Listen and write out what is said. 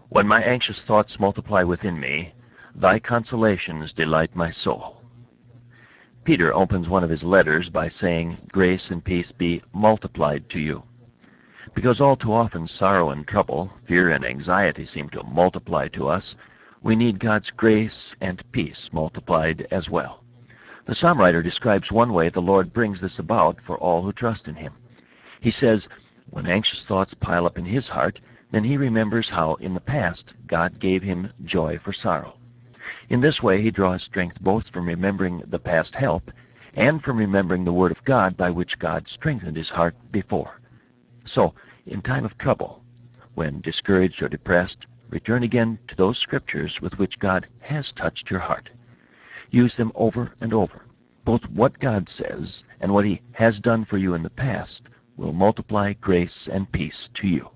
When my anxious thoughts multiply within me, thy consolations delight my soul. Peter opens one of his letters by saying, "Grace and peace be multiplied to you." Because all too often sorrow and trouble, fear and anxiety seem to multiply to us, we need God's grace and peace multiplied as well. The psalm writer describes one way the Lord brings this about for all who trust in him. He says, when anxious thoughts pile up in his heart, then he remembers how in the past God gave him joy for sorrow. In this way he draws strength both from remembering the past help and from remembering the word of God by which God strengthened his heart before. So, in time of trouble, when discouraged or depressed, return again to those scriptures with which God has touched your heart. Use them over and over. Both what God says and what he has done for you in the past will multiply grace and peace to you.